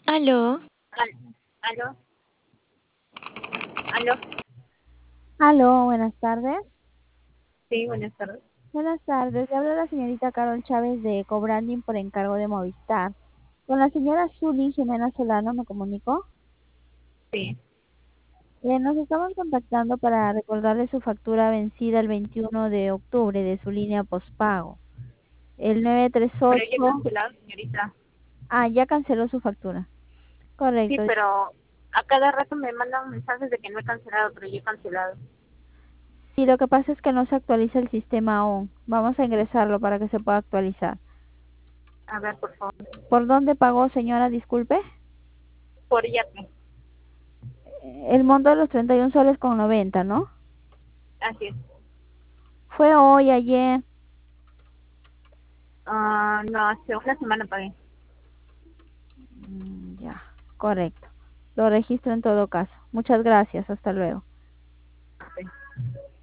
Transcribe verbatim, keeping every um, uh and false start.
Aló, Al- ¿Aló? ¿Aló? Aló, buenas tardes. Sí, buenas tardes. Buenas tardes, le habla la señorita Carol Chávez de Cobranding por encargo de Movistar. Con la señora Julie Jimena Solano me comunicó. Sí. Eh, nos estaban contactando para recordarle su factura vencida el veintiuno de octubre de su línea postpago. El Pero ya he nueve tres ocho. cancelado, señorita. Ah, ya canceló su factura. Sí, Correcto. pero a cada rato me mandan mensajes de que no he cancelado, pero yo he cancelado. Sí, lo que pasa es que no se actualiza el sistema aún. Vamos a ingresarlo para que se pueda actualizar. A ver, por favor. ¿Por dónde pagó, señora? Disculpe. Por Yape. El monto de los treinta y un soles con noventa, ¿no? Así es. Fue hoy, ayer. Ah, no, hace una semana pagué. Mm, ya, correcto. Lo registro en todo caso. Muchas gracias. Hasta luego. Ok.